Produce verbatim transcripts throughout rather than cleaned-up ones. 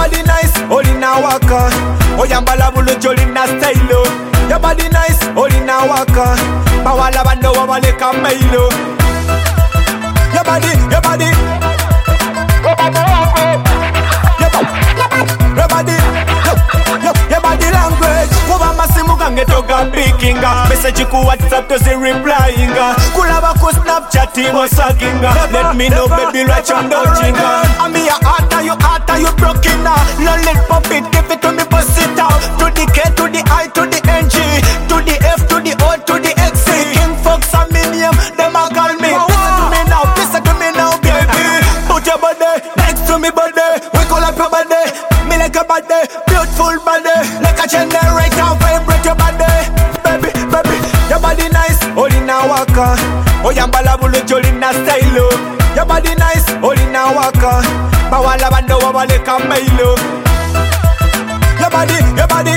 body nice, olina waka. Oyambala bulu jolina style. Your body nice, olina waka. Bawala bando wabaleka mailo. Your body, your body. Your body, your body language. Kuba masimuka ngetoka pikinga. Message ku WhatsApp to say replyinga. Kulaba ku Snapchat mo saginga. Let me know baby right you dodginga. I'm me a heart and you heart and you broken now. Lonely pump it, give it to me bust it out. To the K, to the I, to the N G, to the F, to the O, to the X. King Fox and Minium, them a call me. Listen to me now, listen to me now baby. Put your body next to me body. We call up your body. Me like a body, beautiful body. Like a generator, vibrate your body. Baby, baby, your body nice, olina waka. Oyambala bulu jolina style. Your body nice, olina waka. Bawala bando wabaleka mailo. Your body, your body.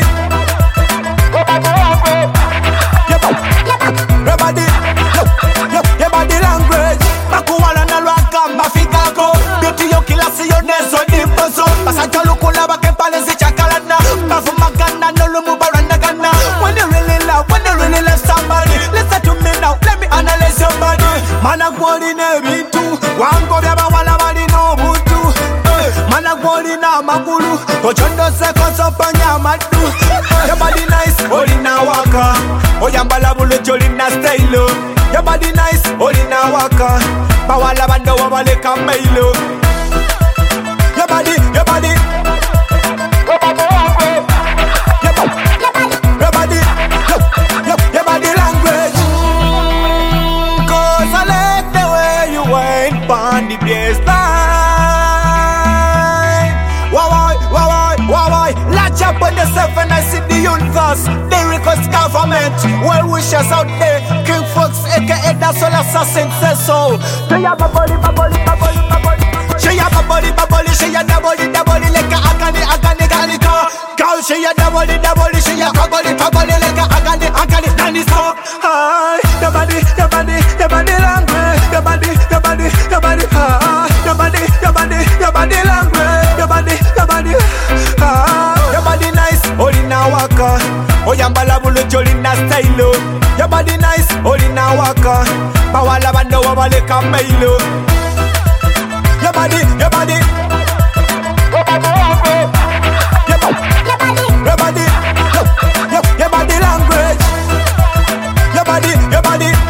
Your body, your body, your body language. Makuwala na lwaka mafikago. Beauty yo kila si yo neso di poso. Pasacho lukula bake pale si chakalana. Mafu magana no lumu baranda gana. When you really love, when you really love somebody, listen to me now, let me analyze your body. Mana gwori ne bintu, wango bya bawala bali no buntu. Mana gwori na magulu, ochondo se konsopanya madu. Your body nice, olina waka. Oyambala bulu jolina style. Your body nice, olina waka. Bawala bando wabaleka mailo. Your body, your body. Your body, your body, your body language. Cause I like the way you went on the baseline. Wow, wow, wow, wow, wow. Latch up on yourself and I see the universe. The request government. Well wishes out there. King Fox, aka the soul assassin says so. Say ya my body, my body, my body, my body. Say ya my body, my body. Say ya the body, the body like a agani, agani, agani. Girl, say ya the body, the body. Say ya my body, my body like a agani, agani, agani. Hi, your body, your body, your body language. Your body, your body, your body. Ah, your body, your body, your body language. Your body, your body. Ah, your body nice, olina waka. Oyambala bulu jolina style. Your body nice, olina waka. Bawala bando wabaleka mailo. Your body, your body. Your body, your body, your body language. Your body, your body.